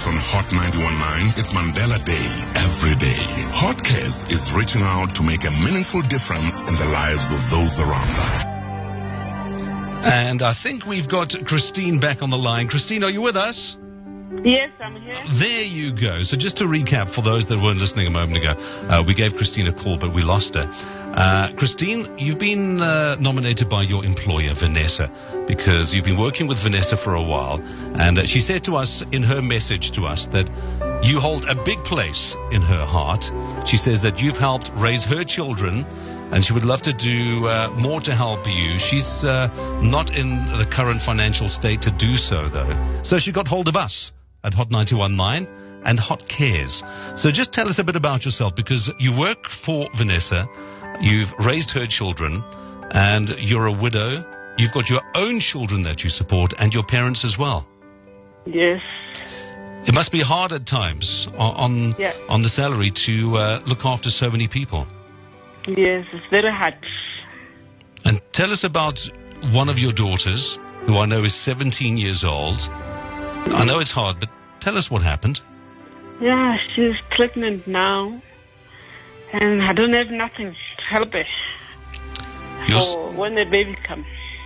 on Hot 91.9, it's Mandela Day every day. Hot Cares is reaching out to make a meaningful difference in the lives of those around us. And I think we've got Christine back on the line. Christine, are you with us? Yes, I'm here. There you go. So just to recap for those that weren't listening a moment ago, we gave Christine a call, but we lost her. Christine, you've been nominated by your employer, Vanessa, because you've been working with Vanessa for a while. And she said to us in her message to us that you hold a big place in her heart. She says that you've helped raise her children, and she would love to do more to help you. She's not in the current financial state to do so, though. So she got hold of us at Hot 91.9 and Hot Cares. So just tell us a bit about yourself, because you work for Vanessa, you've raised her children, and you're a widow. You've got your own children that you support and your parents as well. Yes. It must be hard at times on the salary to look after so many people. Yes, it's very hard. And tell us about one of your daughters, who I know is 17 years old. I know it's hard, but tell us what happened. Yeah, she's pregnant now, and I don't have nothing to help her for when the baby comes.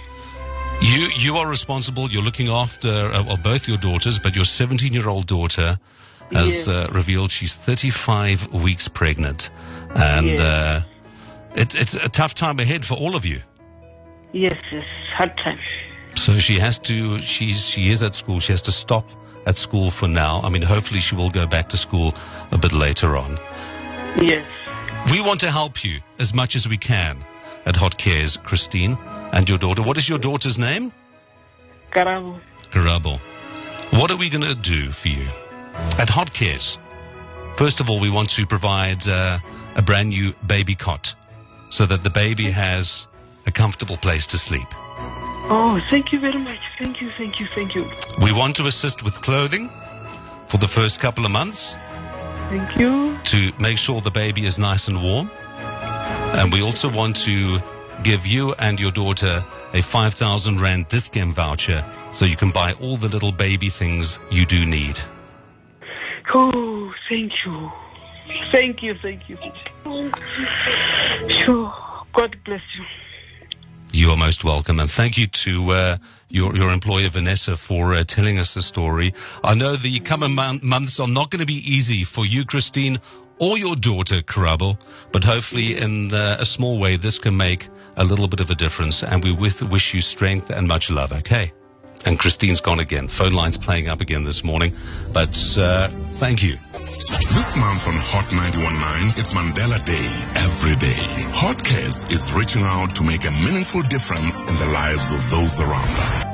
You are responsible. You're looking after both your daughters, but your 17-year-old daughter has revealed she's 35 weeks pregnant, and it's a tough time ahead for all of you. Yes, it's hard time. So she has to. She is at school. She has to stop at school for now. I mean, hopefully she will go back to school a bit later on. Yes. We want to help you as much as we can at Hot Cares, Christine, and your daughter. What is your daughter's name? Karabo. Karabo. What are we going to do for you at Hot Cares? First of all, we want to provide a brand new baby cot so that the baby has a comfortable place to sleep. Oh, thank you very much. Thank you. We want to assist with clothing for the first couple of months. Thank you. To make sure the baby is nice and warm. And we also want to give you and your daughter a 5,000 Rand discount voucher so you can buy all the little baby things you do need. Oh, thank you. Thank you. Sure. God bless you. You are most welcome, and thank you to your employer, Vanessa, for telling us the story. I know the coming months are not going to be easy for you, Christine, or your daughter, Karabo, but hopefully in a small way this can make a little bit of a difference, and we wish you strength and much love, okay? And Christine's gone again. Phone line's playing up again this morning, but thank you. This month on Hot 91.9, it's Mandela Day every day. Hot Cares is reaching out to make a meaningful difference in the lives of those around us.